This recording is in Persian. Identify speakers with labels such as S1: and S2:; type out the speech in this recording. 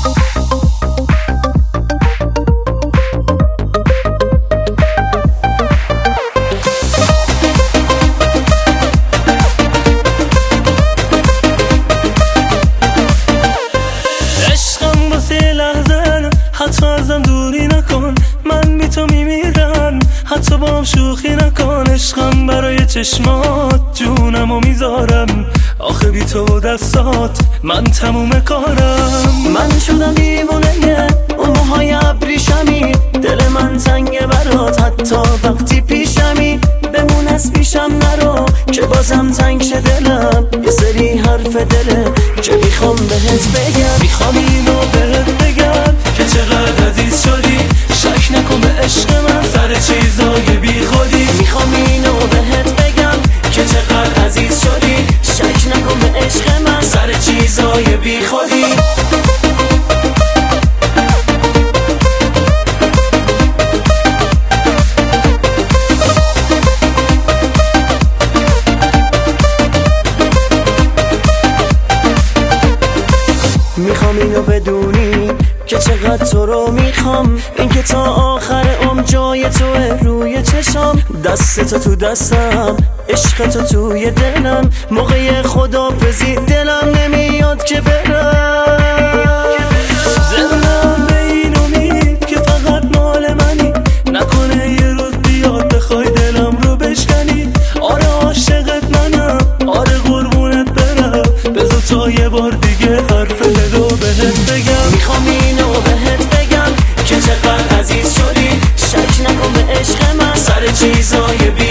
S1: حتی ازم دوری نکن، من بی تو میمیرم، حتی با هم شوخی نکن. عشقم برای چشمات جونمو میذارم، آخه بی تو و دستات من تموم کارم.
S2: من شدم دیوونه اون موهای ابریشمی، دل من تنگه برات حتی وقتی پیشمی. بمون از پیشم نرو که بازم تنگ شه دلم، یه سری حرف دله که میخوام بهت بگم.
S1: میخوام اینو بهت بگم که چقدر عزیز شدی، شک نکن به عشق من سر چیزای بی خودی.
S2: میخوام اینو بهت بگم که چقدر عزیز شدی، شک نکن به عشق من
S1: سر چیزای بی خودی.
S2: میخوام اینو بدونی که چقدر تو رو میخوام، این که تا آخر عمر جای توه روی چشام. دست تو تو دستم، عشق تو توی دلم، موقع خدافزی دلم نمیاد که برم.
S1: زندم به این امید که فقط مال منی، نکنه یه روز بیاد بخوای دلم رو بشکنی. آره عاشقت منم، آره قربونت برم، بذار تا یه بار دیگه حرف دلو بهت بگم.
S2: میخوام اینو بهت بگم که چقدر عزیز شدی، شک نکن به عشق من
S1: سر چیزای بی